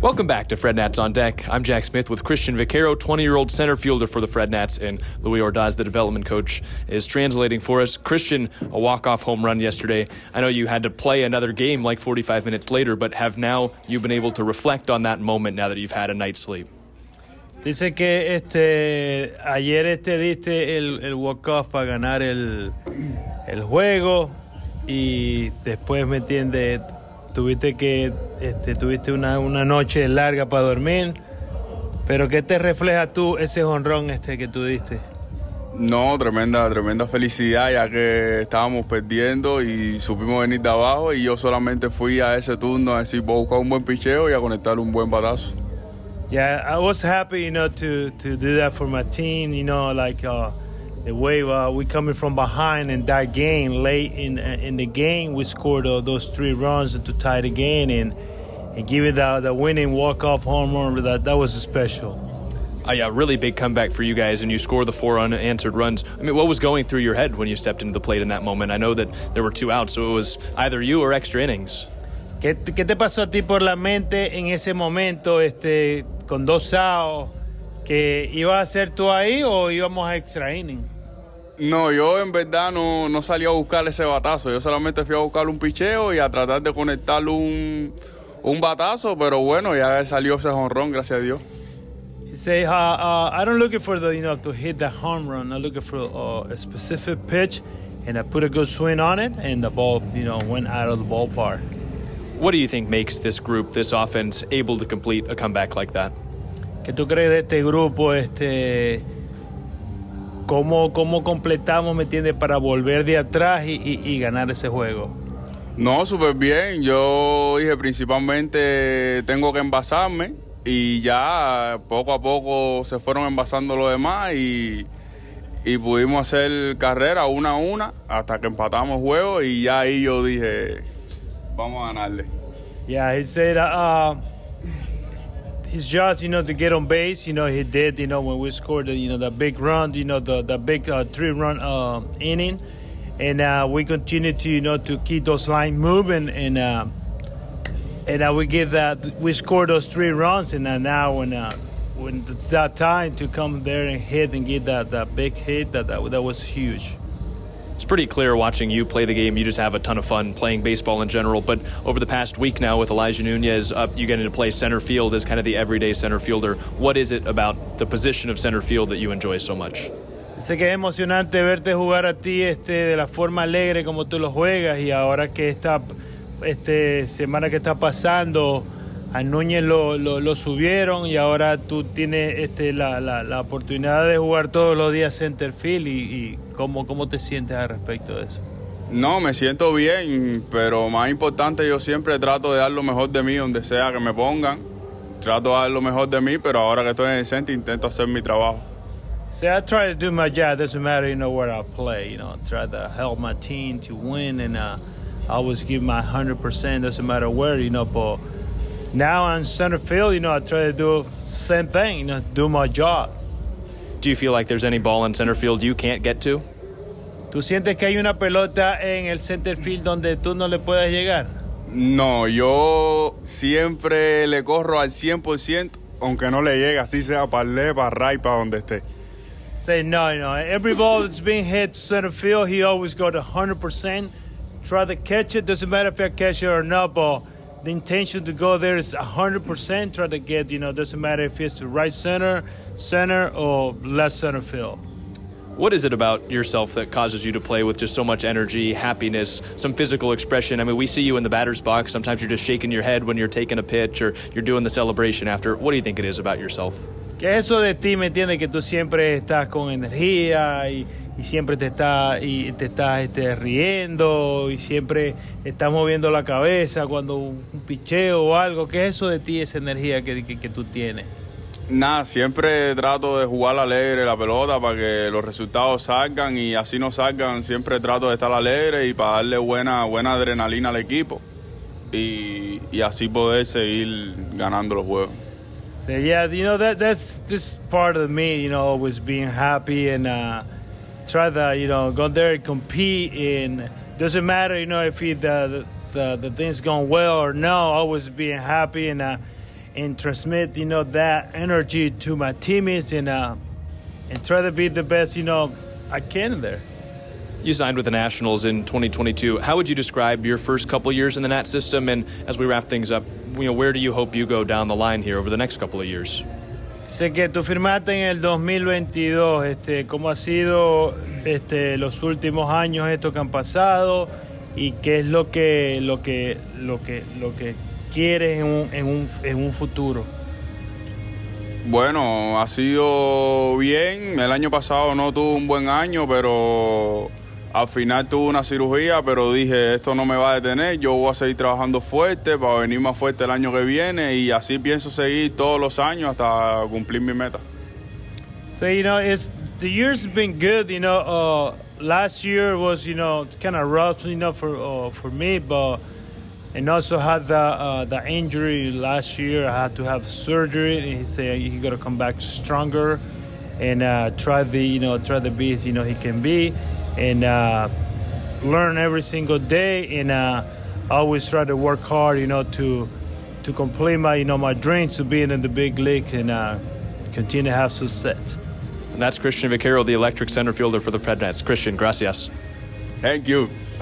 Welcome back to Fred Nats on Deck. I'm Jack Smith with Christian Vaquero, 20-year-old center fielder for the Fred Nats, and Luis Ordaz, the development coach, is translating for us. Christian, a walk-off home run yesterday. I know you had to play another game like 45 minutes later, but have now you been able to reflect on that moment now that you've had a night's sleep? Dice que ayer diste el walk-off para ganar el juego y después, ¿me entiendes? Tuviste una noche larga para dormir, pero ¿qué te refleja tú ese jonrón que tú diste? No, tremenda felicidad, ya que estábamos perdiendo y supimos venir de abajo, y yo solamente fui a ese turno a decir, voy a buscar un buen picheo y a conectar un buen batazo. Yeah, I was happy, to do that for my team, the way we coming from behind in that game, late in the game, we scored those 3 runs to tie the game and give it the winning walk-off home run. That was special. Yeah, really big comeback for you guys, and you scored the 4 unanswered runs. I mean, what was going through your head when you stepped into the plate in that moment? I know that there were 2 outs, so it was either you or extra innings. ¿Qué te pasó a ti por la mente en ese momento, con 2 outs, que ibas a hacer tú ahí o íbamos a extra inning? No, yo en verdad no salí a buscar ese batazo. Yo solamente fui a buscar un picheo y a tratar de conectar un batazo, pero bueno, ya salió ese jonrón, gracias a Dios. He say, I don't looking for to hit that home run. I'm looking for a specific pitch, and I put a good swing on it, and the ball, went out of the ballpark. What do you think makes this group, this offense, able to complete a comeback like that? ¿Qué tú crees de este grupo, ¿Cómo completamos, me entiendes, para volver de atrás y ganar ese juego? No, súper bien. Yo dije principalmente tengo que envasarme y ya poco a poco se fueron envasando los demás y pudimos hacer carrera 1-1 hasta que empatamos el juego y ya ahí yo dije, vamos a ganarle. Yeah, he said his job, to get on base, he did, when we scored, the big run, the big 3-run inning. And we continue to keep those lines moving. And we scored those 3 runs. And now when it's that time to come there and hit and get that big hit, that was huge. It's pretty clear watching you play the game. You just have a ton of fun playing baseball in general. But over the past week now with Elijah Nunez up, you getting to play center field as kind of the everyday center fielder. What is it about the position of center field that you enjoy so much? Sé que es emocionante verte jugar a ti de la forma alegre como tú lo juegas, y ahora que esta semana que está pasando, a Núñez lo subieron y ahora tú tienes la oportunidad de jugar todos los días center field y ¿cómo te sientes al respecto de eso? No, me siento bien, pero más importante, yo siempre trato de dar lo mejor de mí donde sea que me pongan. Trato de dar lo mejor de mí, pero ahora que estoy en el center intento hacer mi trabajo. So I try to do my job. Doesn't matter, where I play. Try to help my team to win, and I always give my 100%. Doesn't matter where, but now on center field, I try to do the same thing, do my job. Do you feel like there's any ball in center field you can't get to? ¿Tú sientes que hay una pelota en el center field donde tú no le puedes llegar? No, yo siempre le corro al 100%, aunque no le llegue, así sea para el left, para right, para donde esté. Say no. Every ball that's being hit center field, he always go to 100%. Try to catch it. Doesn't matter if I catch it or not, but the intention to go there is 100%. Try to get, doesn't matter if it's to right center, or left center field. What is it about yourself that causes you to play with just so much energy, happiness, some physical expression? I mean, we see you in the batter's box. Sometimes you're just shaking your head when you're taking a pitch or you're doing the celebration after. What do you think it is about yourself? ¿Qué es eso de ti, me entiendes? Que tú siempre estás con energía y siempre te estás riendo y siempre estás moviendo la cabeza cuando un picheo o algo. ¿Qué es eso de ti, esa energía que tú tienes? Nada, siempre trato de jugar alegre la pelota para que los resultados salgan, y así no salgan, siempre trato de estar alegre y para darle buena adrenalina al equipo y así poder seguir ganando los juegos. So yeah, that's this part of me, always being happy and try to, go there and compete, and doesn't matter, if the things going well or no, always being happy and and transmit, that energy to my teammates and try to be the best, I can there. You signed with the Nationals in 2022. How would you describe your first couple of years in the Nat system? And as we wrap things up, where do you hope you go down the line here over the next couple of years? Sé que tú firmaste en el 2022. ¿Cómo ha sido los últimos años estos que han pasado y qué es lo que quieres en un futuro? Bueno, ha sido bien. El año pasado no tuve un buen año, pero al final tuve una cirugía, pero dije, esto no me va a detener, yo voy a seguir trabajando fuerte para venir más fuerte el año que viene y así pienso seguir todos los años hasta cumplir mi meta. So, the year's been good, last year was, kind of rough, for me, but and also had the injury last year. I had to have surgery, and he said he got to come back stronger and try the best he can be, and learn every single day, and always try to work hard, to complete my dreams to being in the big leagues and continue to have success. And that's Christian Vaquero, the electric center fielder for the Fred Nats. Christian, gracias. Thank you.